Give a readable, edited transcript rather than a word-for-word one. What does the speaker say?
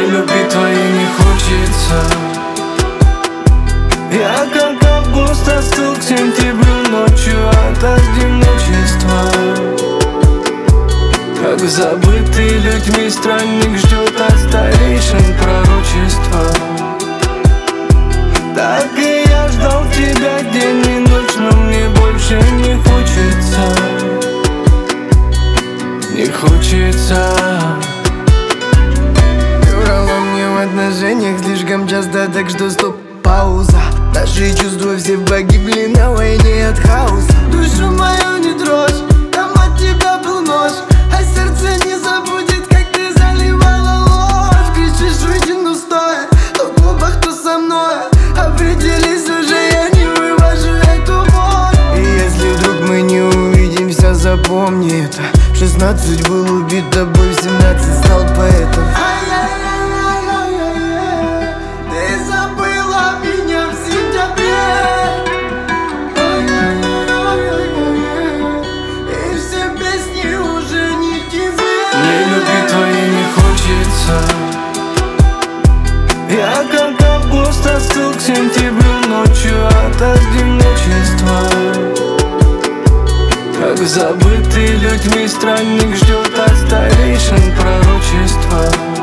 любить твоей не хочется. Я как август остыл к сентябрю ночью от одиночества. Как забытый людьми странник ждет от старейшин пророчества. Так и я ждал тебя день и ночь, но мне больше не хочется. Не хочется. Ты врала мне в отношениях слишком часто, так что стоп, пауза. Наши чувства все погибли на войне от хаоса. Душу мою не трожь, там от тебя был нож, а сердце не забудет, как ты заливала ложь. Кричишь, уйди, ну стой, то в клубах, то со мной. Определись уже, я не вывожу эту боль. И если вдруг мы не увидимся, запомни это. В 16 был убит тобой, в 17 стал поэтом. Ты забыла меня в сентябре, и все песни уже не тебе. Мне любить твоей не хочется. Я как август остыл к сентябрю ночью от одиночества. Как забытый людьми странник ждет от старейшин пророчества.